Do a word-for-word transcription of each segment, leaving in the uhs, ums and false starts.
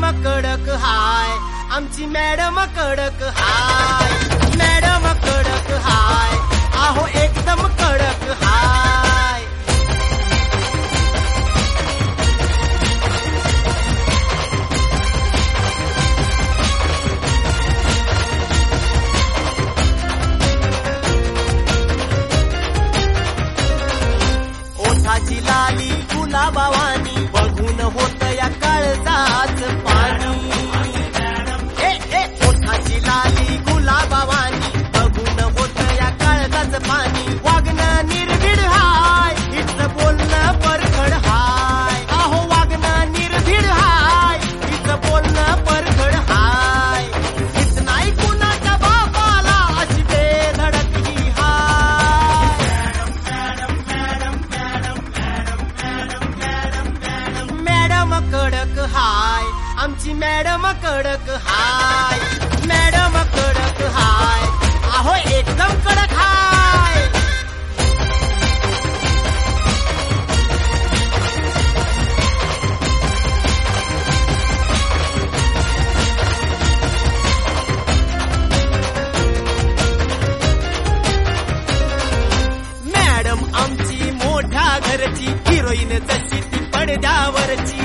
कडक हाय, आमची मॅडम कडक हाय, मॅडम कडक हाय, आहो एकदम कडक हाय. ओठाची लाली गुलाबावानी बघून होत या काळजाच पाणी. ए ए ओठाची लाली गुलाबावानी बघून होत या काळजाच पाणी. वागणं निर्भीड हाय, हिचं बोलणं परखड हाय, आहो वागणं निर्भीड हाय, हिचं बोलणं परखड हाय. हिच नाही कुणाच्या बापाला अशी बेधडक ही हाय. मॅडम कडक हाय, आमची मॅडम कडक हाय, मॅडम कडक हाय, आहो एकदम कडक हाय. मॅडम आमची मोठ्या घरची हिरोईन जशी ती पडद्यावरची.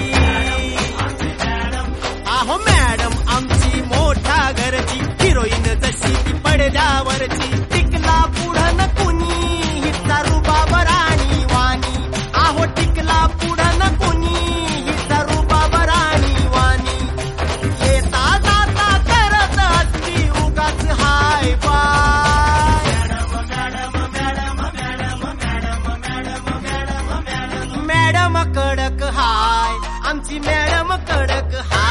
आहो मॅडम आमची मोठ्या घरची हिरोईन जशी ती पडद्यावरची. टिकला पुढं न कुणी हिचा रुबाब राणी वाणी, आहो टिकला पुढं न कुणी हिचा रुबाब राणी वाणी. येता जाता करत असती उगाच हाय बाय. मॅडम कडक हाय, आमची मॅडम कडक हाय.